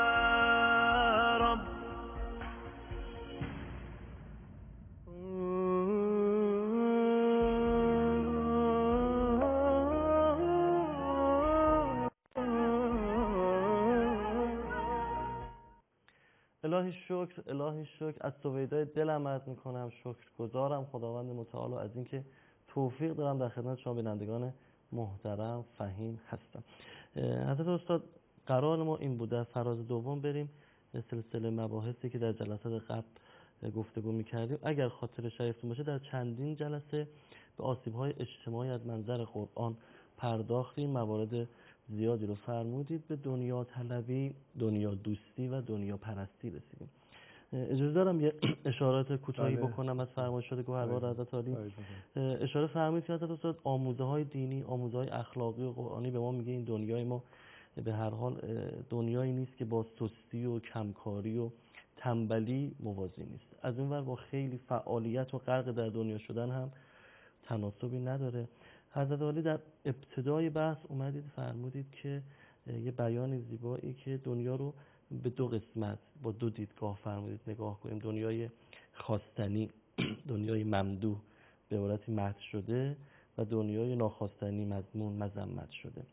الهی شکر از سویدای دلم عرض میکنم، شکرگزارم خداوند متعال از اینکه توفیق دارم در خدمت شما بینندگان محترم فهیم هستم. حضرت استاد قرار ما این بوده فراز دوم بریم سلسله مباحثی که در جلسات قبل گفتگو میکردیم. اگر خاطر شریفتون باشه در چندین جلسه به آسیب‌های اجتماعی از منظر قرآن پرداختیم، موارد زیادی رو فرمودید، به دنیا طلبی، دنیا دوستی و دنیا پرستی رسیدیم. اجازه دارم یه اشارات کوتاهی بکنم از فرمایشات گوهربار حضرت عالی. اشاره فرمودید که حضرت استاد آموزه‌های دینی، آموزه‌های اخلاقی و قرآنی به ما میگه این دنیای ما به هر حال دنیایی نیست که با سستی و کمکاری و تنبلی موازی نیست. از اون ور با خیلی فعالیت و غرق در دنیا شدن هم تناسبی نداره. حضرت عالی در ابتدای بحث اومدید فرمودید که یه بیان زیبایی که دنیا رو به دو قسمت با دو دیدگاه فرمودید نگاه کنیم، دنیای خواستنی، دنیای ممدوح به عبارتی مدح شده و دنیای ناخواستنی مذموم مذمت شده.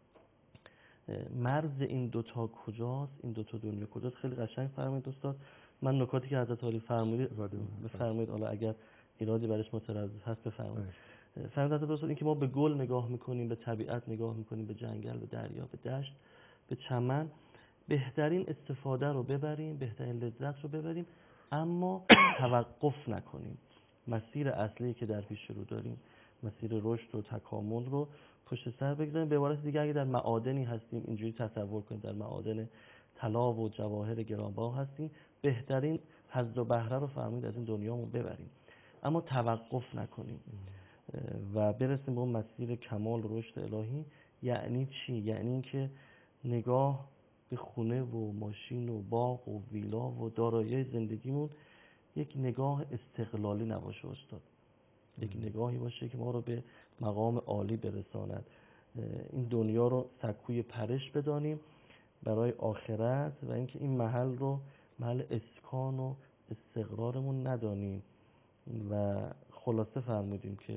مرز این دوتا کجاست؟ این دوتا دنیا کجاست؟ خیلی قشنگ فرمودید استاد. من نکاتی که حضرت عالی فرمودید حالا اگر ایرادی برش مترادف هست بفرمایید. فرمودید حضرت این که ما به گل نگاه میکنیم، به طبیعت نگاه میکنیم، به جنگل، به دریا، به دشت، به چمن، بهترین استفاده رو ببریم، بهترین لذت رو ببریم، اما توقف نکنیم. مسیر اصلی که در پیش رو داریم، مسیر رشد و تکامل رو پشت سر بگذاریم. به عبارت دیگه اگه در معادنی هستیم، اینجوری تصور کنیم در معادن طلا و جواهر گرانبها هستیم، بهترین حظ و بهره رو فرمودید از این دنیامون ببریم، اما توقف نکنیم و برسیم به اون مسیر کمال رشد الهی. یعنی چی؟ یعنی اینکه نگاه به خونه و ماشین و باغ و ویلا و دارایی زندگیمون یک نگاه استقلالی نباشه استاد، یک نگاهی باشه که ما رو به مقام عالی برساند. این دنیا رو سکوی پرش بدانیم برای آخرت و اینکه این محل رو محل اسکان و استقرارمون ندانیم. و خلاصه فرمودیم که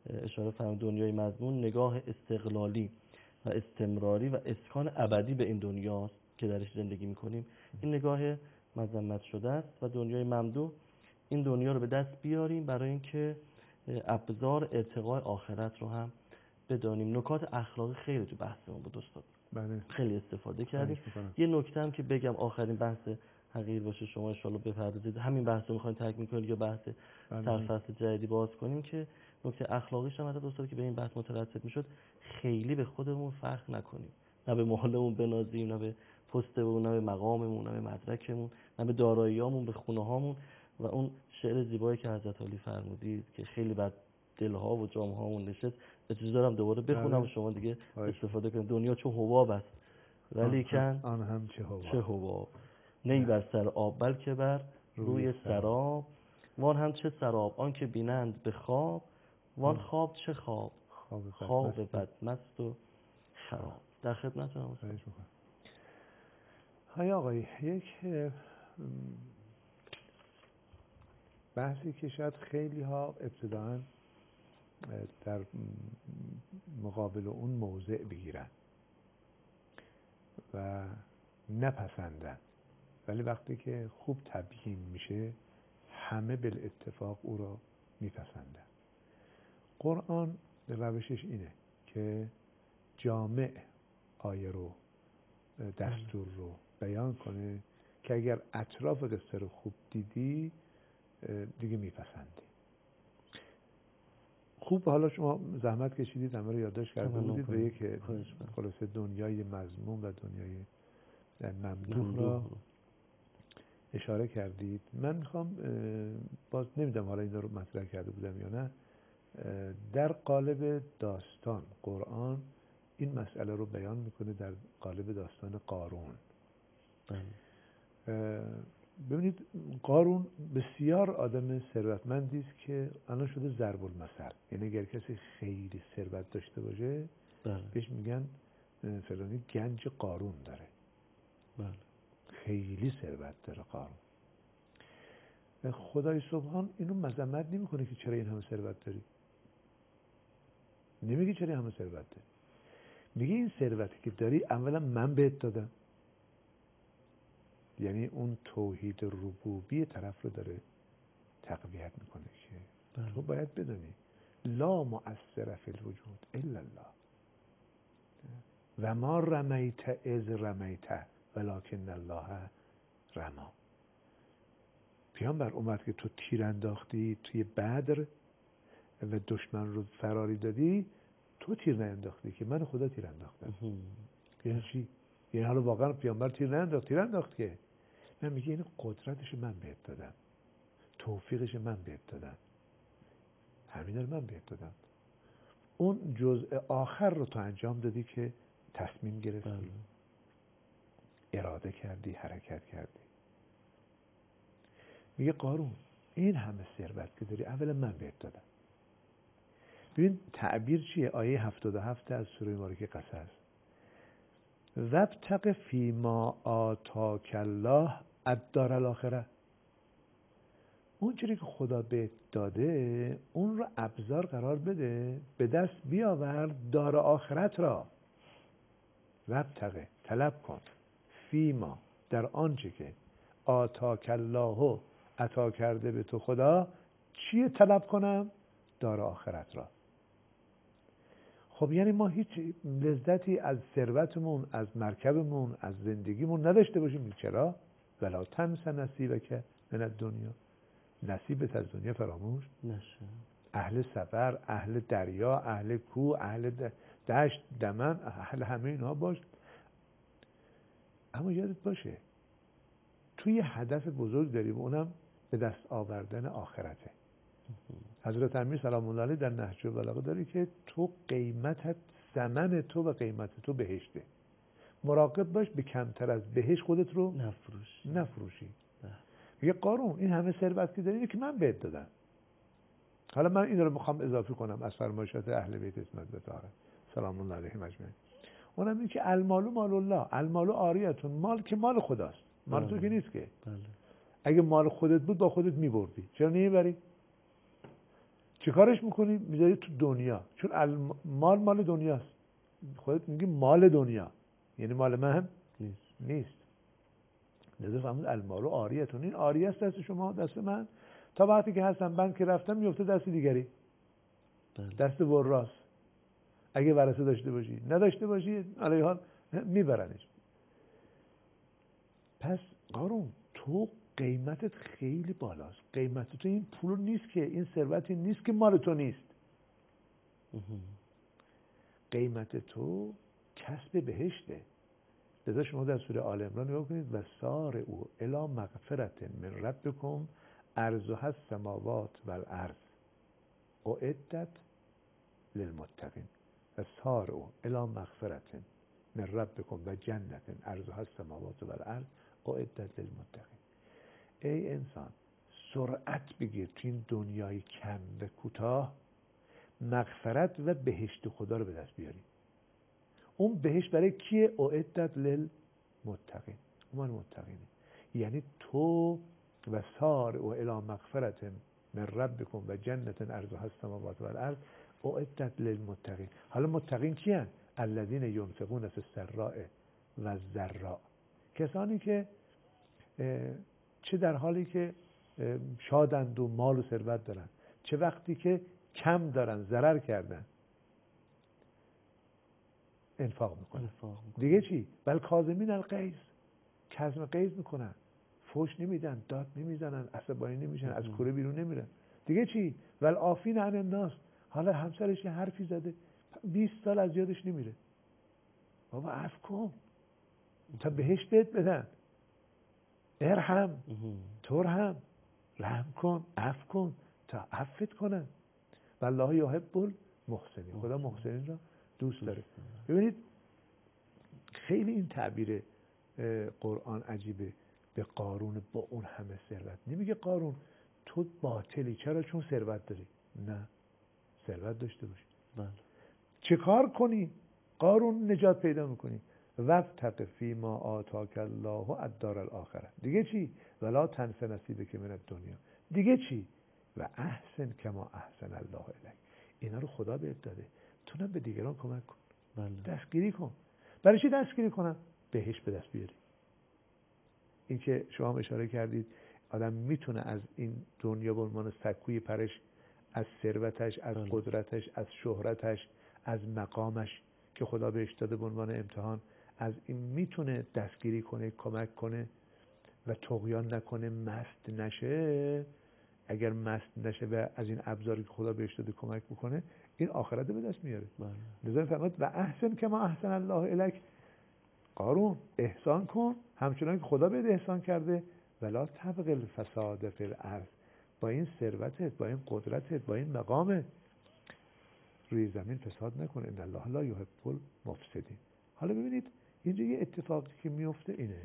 اشاره فرمود دنیای مضمون نگاه استقلالی و استمراری و اسکان ابدی به این دنیاست که درش زندگی میکنیم. این نگاه مذمت شده است و دنیای ممدوح این دنیا رو به دست بیاریم برای اینکه ابزار ارتقاء آخرت رو هم بدانیم. نکات اخلاقی خیلی تو بحثمون بود استاد، بله خیلی استفاده کردیم. خواهش می‌کنم. یه نکته هم که بگم آخرین بحث حقیر باشه، شما ان شاءالله بپردازید همین بحث رو می‌خواید تکمیل کنید یا بحث سرفصل جدیدی باز کنیم که نکته اخلاقیش هم حضرت استاد که به این بحث مترتب میشد خیلی به خودمون فخر نکنیم، نه به محلمون بنازیم، نه به پستمون، نه به مقاممون، نه به مدرکمون، نه به داراییامون، به خونه‌هامون. و اون شعر زیبایی که حضرت علی فرمودید که خیلی بر دلها و جامهامون نشست، اجازه دارم دوباره بخونم و شما دیگه استفاده کنید. دنیا چون حباب است ولیکن آن هم چه حباب، نی بر سر آب بلکه بر روی سراب. وان هم چه سراب آن که بینند به خواب، وان خواب چه خواب خواب بدمست و خراب. در خدمتتونم. های آقای، یک بحثی که شاید خیلی ها ابتداً در مقابل اون موضع بگیرن و نپسندن، ولی وقتی که خوب تبیین میشه همه بالاتفاق او را میپسندن. قرآن روشش اینه که جامع آیه رو، دستور رو بیان کنه که اگر اطراف قصه رو خوب دیدی دیگه میپسندی. خوب حالا شما زحمت کشیدید همه رو یادداشت کرده بودید و یک خلاصه دنیای مضمون و دنیای ممدوح را اشاره کردید. من میخوام باز نمیدونم حالا این رو مطرح کرده بودم یا نه، در قالب داستان قرآن این مسئله رو بیان میکنه در قالب داستان قارون. ببینید قارون بسیار آدم ثروتمندی است که الان شده ضرب المثل، یعنی اگر کسی خیلی ثروت داشته باشه بهش میگن فلانی گنج قارون داره. خیلی ثروت داره قارون. خدای سبحان اینو مذمت نمیکنه که چرا این همه ثروت داری، نمیگه چرا این همه ثروت داری، میگه این ثروتی که داری اولا من بهت دادم. یعنی اون توحید ربوبی طرف رو داره تقویت میکنه که تو باید بدونی لا مؤثر فی الوجود الا الله و ما رمیت اذ رمیت ولکن الله رما. پیامبر اومد که تو تیر انداختی توی بدر و دشمن رو فراری دادی، تو تیر نینداختی که من خدا تیر انداختم. یعنی چی؟ یعنی حالا واقعا پیامبر تیر نینداخت، تیر انداخت که من میگه این قدرتش من بهت دادم، توفیقش من بهت دادم، همین رو من بهت دادم. اون جزء آخر رو تو انجام دادی که تصمیم گرفتی، اراده کردی، حرکت کردی. میگه قارون این همه ثروت که داری اولا من بهت دادم. ببین تعبیر چیه؟ آیه 77 از سوره مبارکه قصص، وابتغ فیما آتاک الله الدار الاخره. اون چیزی که خدا بهت داده اون رو ابزار قرار بده، به دست بیاور دار آخرت را. وابتغ طلب کن، فیما در آنچه که آتاک الله عطا کرده به تو خدا. چیه طلب کنم؟ دار آخرت را. خب یعنی ما هیچ لذتی از ثروتمون، از مرکبمون، از زندگیمون نداشته باشیم؟ چرا؟ ولا تنس نصیبک من الدنیا، نصیبت از دنیا فراموش نشه. اهل سفر، اهل دریا، اهل کوه، اهل دشت دمن، اهل همه اینها باش. اما یادت باشه توی هدف بزرگ داریم، اونم به دست آوردن آخرته. حضرت امیر سلام الله علیه در نهج البلاغه داره که تو قیمتت، ثمن تو و قیمت تو بهشته. مراقب باش به کمتر از بهشت خودت رو نفروشی. میگه قارون این همه ثروت که داری اینه که من بهت دادم. حالا من این رو میخوام اضافه کنم از فرمایشات اهل بیت اسمت و طاهر سلام الله علیهم اجمعین. اونم اینه که المال مال الله، المال عاریتون، مال که مال خداست، مال تو که نیست که. اگه مال خودت بود با خودت میبردی، چرا نمیبری؟ چیکارش میکنی؟ میذاری تو دنیا، چون مال دنیاست. خودت میگی مال دنیا، یعنی مال من نیست. لذا فهمید المال عاریتون، این عاریه است دست شما، دست من، تا وقتی که هستم بند که رفتم میفته دست دیگری، دست وراث. اگه ورثه داشته باشی، نداشته باشی، علیه حال میبرنش. پس قارون تو قیمتت خیلی بالاست. قیمت تو این پول نیست که، این ثروتی نیست که مال تو نیست. قیمت تو کسب بهشته. لذا شما در سوره آل عمران نگاه کنید، و سارعوا الی مغفرة من ربکم عرضها السماوات والارض اعدت للمتقین. و سارعوا الی مغفرة من ربکم و جنة عرضها السماوات والارض اعدت للمتقین. ای انسان سرعت بگیر تو این دنیای کم و کوتاه، مغفرت و بهشت خدا رو به دست بیاری. اون بهشت برای کیه؟ اعدت للمتقین، اون متقینه. یعنی تو و سارعوا الی مغفرة من ربکم و جنة عرضها السماوات والارض اعدت للمتقین. حالا متقین کیان؟ الذین ينفقون فی السراء و الضراء، کسانی که چه در حالی که شادند و مال و ثروت دارن، چه وقتی که کم دارن، ضرر کردن، انفاق میکنن. دیگه چی؟ بل کاظمین الغیظ، کظم غیظ میکنن، فحش نمیدن، داد نمیزنن، عصبانی نمیشن، از کوره بیرون نمیرن. دیگه چی؟ ول عافین عن الناس. حالا همسرش یه حرفی زده 20 سال از یادش نمیره، بابا عفو کن تا بهش بهت بدن. ارحم ترحم، رحم کن، عفو کن تا عفوت کنن. والله یحب المحسنین، خدا محسنین را دوست داره. ببینید خیلی این تعبیر قرآن عجیبه. به قارون با اون همه ثروت نمیگه قارون تو باطلی، چرا؟ چون ثروت داری. نه، ثروت داشته باشی. بله. چه کار کنی؟ قارون نجات پیدا میکنی. وابتغ فیما آتاک الله الدار الاخره. دیگه چی؟ ولا تنس نصیبک من الدنیا. دیگه چی؟ و احسن کما احسن الله الیک. اینا رو خدا بهت داده، تو هم به دیگران کمک کن. بله. دستگیری کن. برای چی دستگیری کنم؟ بهش به دست بیاری. این که شما هم اشاره کردید آدم میتونه از این دنیا به عنوان سکوی پرش، از ثروتش، از قدرتش، از شهرتش، از مقامش که خدا بهش داده به عنوان امتحان، از این میتونه دستگیری کنه، کمک کنه و طغیان نکنه، مست نشه. اگر مست نشه و از این ابزاری که خدا بهش داده کمک بکنه، این آخرت به دست میاره. لذا فرمود و احسن کما احسن الله الیک. قارون احسان کن همچنان که خدا بهت احسان کرده. ولا تبغ الفساد فی الارض. با این ثروتت، با این قدرتت، با این مقامت روی زمین فساد نکن. ان الله لا یحب المفسدین. حالا ببینید اینجا یه اتفاقی که میفته اینه،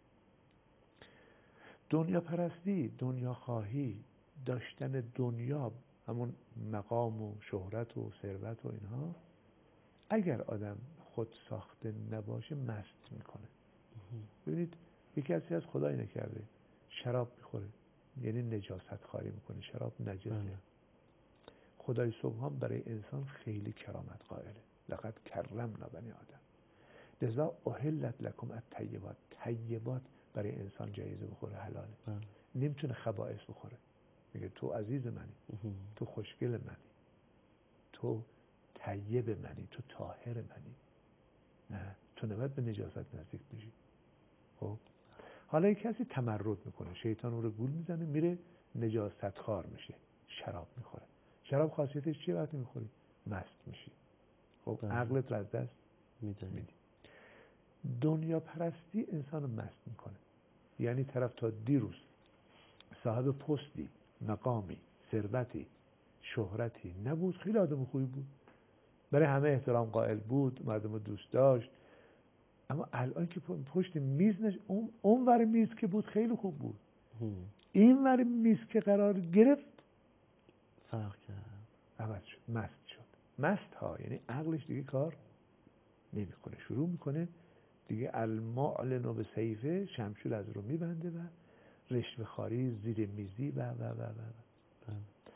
دنیا پرستی، دنیا خواهی، داشتن دنیا، همون مقام و شهرت و ثروت و اینها، اگر آدم خود ساخته نباشه مست میکنه. ببینید یکی کسی از خدا اینه کرده، شراب میخوره، یعنی نجاست خاری میکنه. شراب نجسه. خدای سبحان برای انسان خیلی کرامت قائله. لقد کرمنا بنی آدم لذا احلت لکم الطیبات. طیبات برای انسان جایزه بخوره، حلاله. نمیتونه خبائث بخوره. میگه تو عزیز منی، تو خوشگل منی، تو طیب منی، تو طاهر منی. نه، تو نباید به نجاست نزدیک بشی. خب حالا یک کسی تمرد میکنه، شیطان او رو گول میزنه، میره نجاست خوار میشه، شراب میخوره. شراب خاصیتش چیه؟ وقتی میخوری مست میشی. خب عقلت رو از دست میدی. دنیا پرستی انسان رو مست میکنه. یعنی طرف تا دیروز صاحب پستی، مقامی، ثروتی، شهرتی نبود، خیلی آدم خوبی بود، برای همه احترام قائل بود، مردم رو دوست داشت، اما الان که پشت میز اون ور میز که بود خیلی خوب بود، این ور میز که قرار گرفت فرق کرد، عوض شد، مست شد. مست ها یعنی عقلش دیگه کار نمیکنه، شروع میکنه دیگه المعلن و به سیفه، شمشیر از رو میبنده و رشوه خواری، زیر میزی و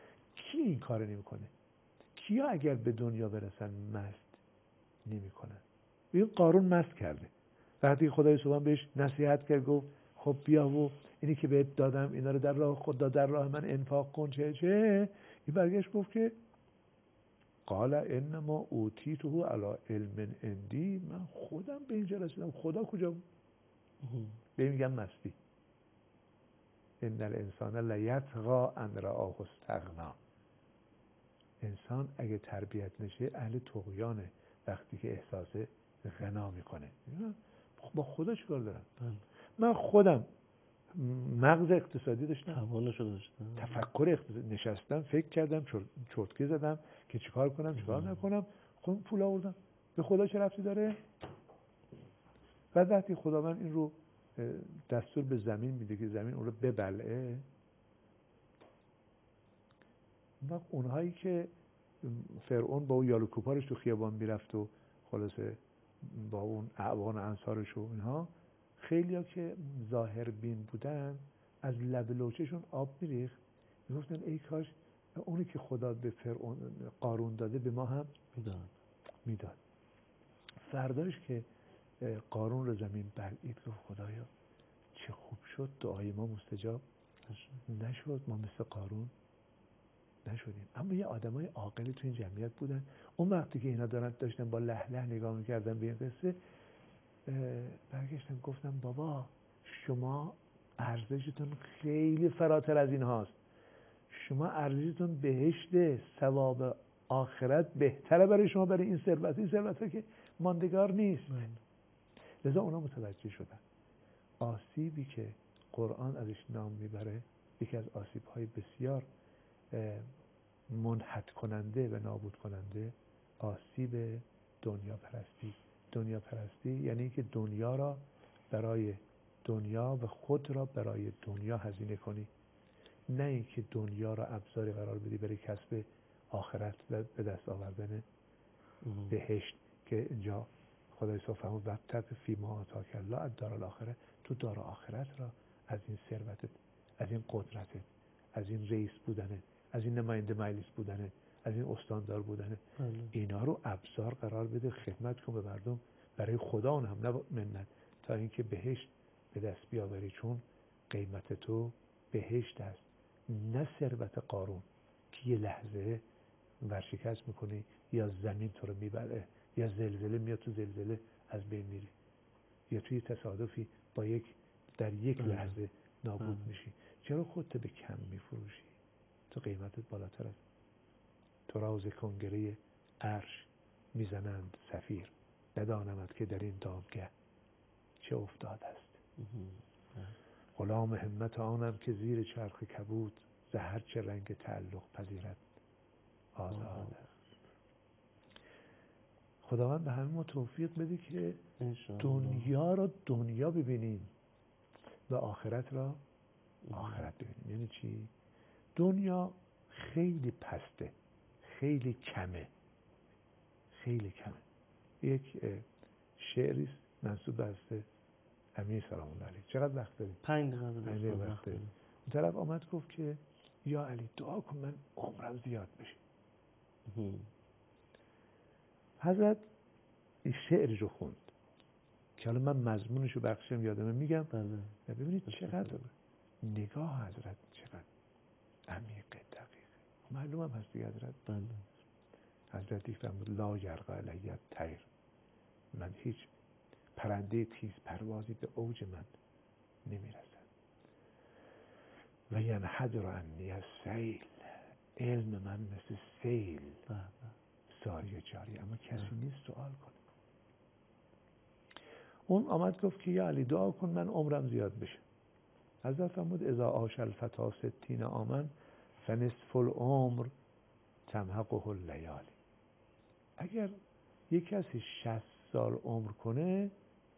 کی این کار نمیکنه؟ کیا اگر به دنیا برسن مست نمیکنن؟ این قارون مست کرده. وقتی خدای سبحان بهش نصیحت کرد گفت خب بیا و اینی که بهت دادم اینا رو در راه خدا در راه من انفاق کن چه این برگشت گفت که قال انما اوتیته علی علم عندی، من خودم به اینجا رسیدم. خدا کجا بود؟ به میگن مستی. ان الانسان لیطغی ان رآه استغنا. انسان اگه تربیت نشه اهل طغیانه وقتی که احساس غنا میکنه. با خدا چیکار دارم؟ من خودم مغز اقتصادی داشتم، تفکر اقتصادی، نشستم فکر کردم، چرتکه زدم که چیکار کنم چیکار نکنم، خب پول آوردم. به خدا چه ربطی داره؟ بعد وقتی خداوند این رو دستور به زمین میده که زمین اون رو ببلعه، وقت اونهایی که فرعون با اون یالو کوپارش تو خیابان میرفت و خلاصه با اون اعوان انصارش و اینها، خیلی ها که ظاهر بین بودن از لب لوچهشون آب میریخت، میگفتن ای کاش اونی که خدا به فرعون قارون داده به ما هم میداد. فرداش که قارون رو زمین بلعید گفت خدایا چه خوب شد دعای ما مستجاب نشد، ما مثل قارون نشدیم. اما یه آدمای عاقلی تو این جمعیت بودن. اون وقتی که اینا داشتن با لهله نگاه میکردن به این قصه، برگشتم گفتم بابا شما ارزشتون خیلی فراتر از این هاست. شما ارزشتون بهشت، ثواب آخرت بهتره برای شما، برای این ثروت. این ثروت که ماندگار نیست. لذا اونا متوجه شدن آسیبی که قرآن ازش نام میبره یکی از آسیب‌های بسیار منحط کننده و نابود کننده آسیب دنیا پرستی. دنیا پرستی یعنی که دنیا را برای دنیا و خود را برای دنیا هزینه کنی، نه اینکه دنیا را ابزاری قرار بدی برای کسب آخرت و به دست آوردن بهشت. که اینجا خدای سبحانه فرمود وابتغ فیما آتاک الله الدار الاخره، تو دار آخرت را از این ثروتت، از این قدرتت، از این رئیس بودنت، از این نماینده مجلس بودنت، از این استاندار بودنت، اینا رو ابزار قرار بده، خدمت کن به مردم برای خدا، اون هم نه منت، تا اینکه بهشت به دست بیاوری. چون قیمت تو بهشت است، نه ثروت قارون که یه لحظه ورشکست میکنی یا زمین تو رو میبره یا زلزله میاد تو زلزله از بین میری یا توی تصادفی با در یک لحظه نابود میشی. چرا خودت به کم میفروشی؟ تو قیمتت بالاتر است. تو را ز کنگره عرش میزنند صفیر، ندانمت که در این دامگه چه افتاده است. غلام همت آنم که زیر چرخ کبود، ز هر چه رنگ تعلق پذیرد آزاد است. خداوند به همه ما توفیق بده که دنیا را دنیا ببینیم و آخرت را آخرت ببینیم. یعنی چی؟ دنیا خیلی پسته، خیلی کمه، خیلی کمه. یک شعری منسوب به حضرت امیر سلام الله علیه. چقدر وقت داریم؟ 5 دقیقه وقت داریم. اون طرف آمد گفت که یا علی دعا کن من عمرم زیاد بشه. حضرت این شعری رو خوند که حالا من مضمونش رو بخشم یادمه میگم. ببینید چقدر نگاه حضرت چقدر عمیق دقیقه. معلوم هم هست دیگه حضرت. حضرتی فرمود لا یرقى علی الطیر، من هیچ پرنده تیز پروازی به اوج من نمیرسد. و ینحدر عنی السیل، علم من مثل سیل ساری و جاری، اما کسی نیست سوال کنه. اون آمد گفت که یا علی دعا کن من عمرم زیاد بشه. حضرت فرمود اذا عاش الفتی 60 عاما فنصف العمر تمحقه اللیالی. اگر یک کسی 60 سال عمر کنه،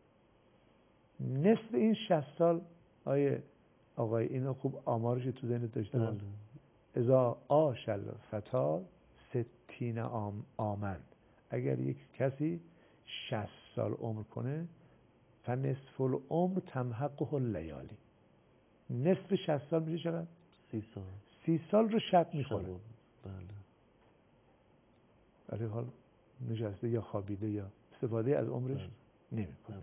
نصف این 60 سال آقای اینو خوب آمارش تو ذهنت داشته باش. اذا عاش الفتی 60 عاما، اگر یک کسی 60 سال عمر کنه، فنصف العمر تمحقه اللیالی، نصف 60 سال میشه چقدر؟ 30 سال. 30 سال رو شب میخوره. برای حال نشسته یا خوابیده یا استفاده از عمرش نمیکنه.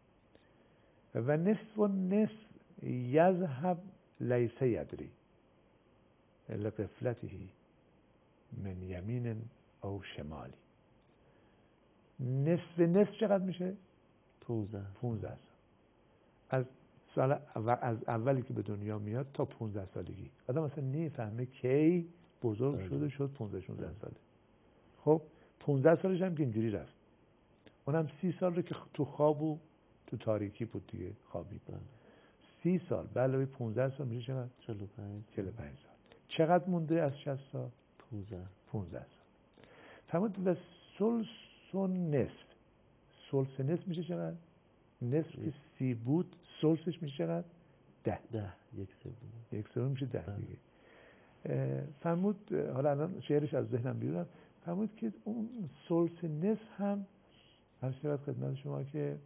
و نصف یذهب لیس یدری لغفلته من یمین او شمالی. نصف چقدر میشه؟ 15 سال. از اولی که به دنیا میاد تا 15 سالگی آدم اصلا نمیفهمه کی بزرگ شد 15-16 ساله. خب 15 سالش هم که اینجوری رفت، اونم 30 سال رو که تو خواب و تو تاریکی بود دیگه، خوابید. 30 سال به علاوه 15 سال میشه چقدر؟ 45 سال. چقدر مونده از 60 سال؟ 15 سال. فرمود و ثلث نصف میشه چقدر؟ نصف که 30 بود ثلثش میشه چقدر؟ 10. یک سوم میشه 10 دیگه. فرمود، حالا الان شعرش از ذهنم بیرون، فرمود که اون ثلث نصف هم هر شود خدمت شما که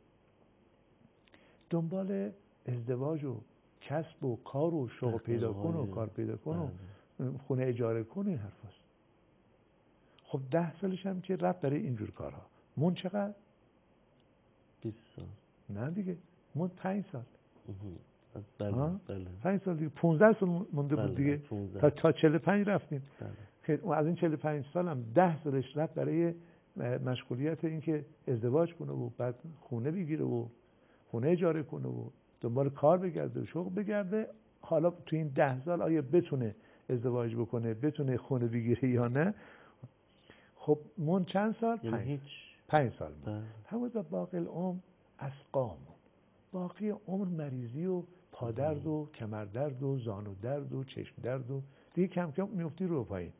دنبال ازدواج و کسب و کار و شغل پیدا کن و کار پیدا کن و خونه اجاره کن، این حرف هست. خب 10 سالش هم که رفت برای اینجور کارها، مون چقدر؟ 20 سال. نه دیگه، مون 5 سال. بله. 5 سال دیگه، 15 سال مونده بود دیگه. تا 45 رفتیم. خیلی از این 45 سال هم 10 سالش رفت برای مشغولیت این که ازدواج کنه و بعد خونه بگیره و خونه اجاره کنه و دنبال کار بگرده و شغل بگرده. حالا تو این 10 سال آیا بتونه ازدواج بکنه، بتونه خونه بگیره یا نه؟ خب مون چند سال؟ 5 سال. همون و باقی العمر اسقام، باقی عمر مریضی و پادرد و کمردرد و زانو درد و چشم درد و دیگه کم کم میفتی رو پایین.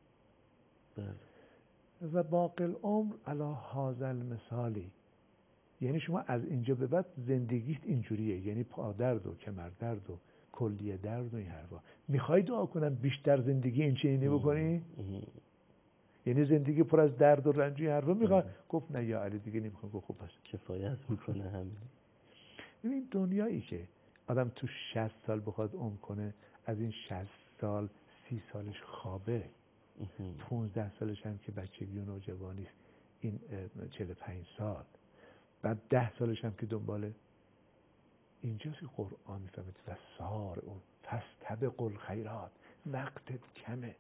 و باقی العمر علی هذا المثالی، یعنی شما از اینجا به بعد زندگیت اینجوریه، یعنی پادرد و کمردرد و کلیه درد و این حرفا. میخوای دعا کنم بیشتر زندگی این چنینی بکنی؟ یعنی زندگی پر از درد و رنج و این حرفا میخوای؟ گفت نه یا علی دیگه نمیخوام. گفت خب پس کفایت میکنه همین. ببین دنیایی که آدم تو 60 سال بخواد عمر کنه، از این 60 سال 30 سالش خوابه، 15 سالش هم که بچگی و نوجوانی است، این 45 سال، بعد 10 سالش هم که دنباله اینجاست که قرآن میفهمید و سار اون فاستبقوا الخیرات، وقتت کمه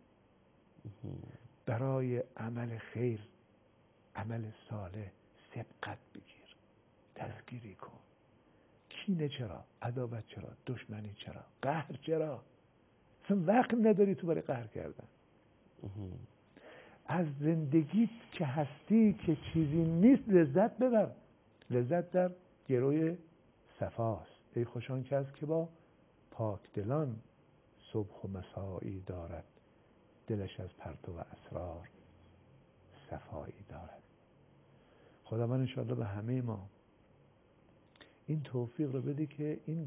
برای عمل خیر، عمل صالح سبقت بگیر، تذکیری کن. کینه چرا؟ عداوت چرا؟ دشمنی چرا؟ قهر چرا؟ اصلا وقت نداری تو برای قهر کردن. از زندگیت که هستی که چیزی نیست لذت ببر. لذت در گروی صفاست. ای خوش آن کس که با پاک دلان صبح و مسایی دارد، دلش از پرتو و اسرار صفایی دارد. خداوند انشاءالله به همه ما این توفیق رو بده که این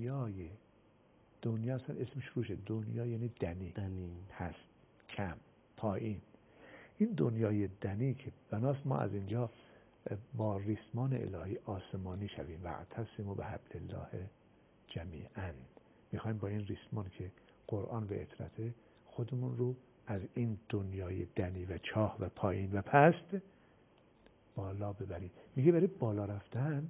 دنیا اصلا اسمش روشه، دنیا یعنی دنی، پست، کم، پایین. این دنیای دنی که بناست ما از اینجا با ریسمان الهی آسمانی شویم و اعتصموا بحبل الله جمیعا. میخوایم با این ریسمان که قرآن به اطرته خودمون رو از این دنیای دنی و چاه و پایین و پست بالا ببرید. میگه برای بالا رفتن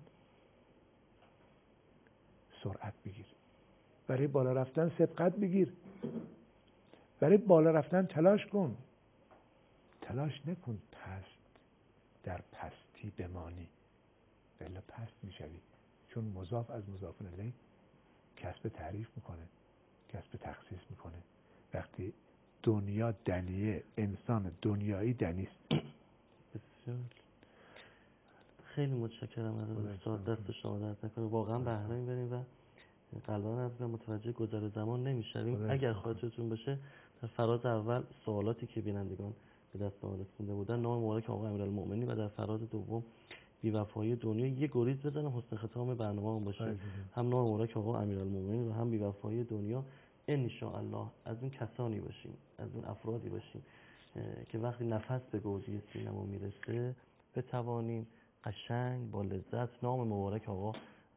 سرعت بگیر، برای بالا رفتن سبقت بگیر، برای بالا رفتن تلاش کن. تلاش نکن پست در پستی بمانی، الا پست میشوی. چون مضاف از مضاف الیه کسب تعریف میکنه، کسب تخصیص میکنه. وقتی دنیا دنیه، انسان دنیایی دنیست. بسیار خیلی متشکرم از استاد، دست شما درد نکنه. واقعا بهره میبریم و قلبا از متوجه گذر زمان نمیشویم. اگر خاطرتون باشه در فراز اول سوالاتی که بینندگان به دست ما رسونده بودن، نام مبارک آقا امیرالمؤمنین، و در فراز دوم بی‌وفایی دنیا، یه گریز بزنم حسن ختام برنامه‌مون باشه. هم نام مبارک آقا امیرالمؤمنین و هم بی‌وفایی دنیا. ان شاء الله از اون کسانی باشیم، از اون افرادی باشیم که وقتی نفس به گودی سینما میرسه بتوانیم قشنگ با لذت نام مبارک آقا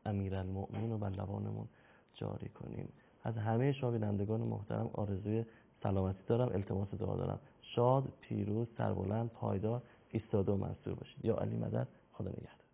امیرالمؤمنین رو بر لبانمون جاری کنیم. از همه شما بینندگان محترم آرزوی سلامتی دارم، التماس دعا دارم. شاد، پیروز، سربلند، پایدار، ایستاده و منصور باشید. یا علی مدد. خدا نگهدار.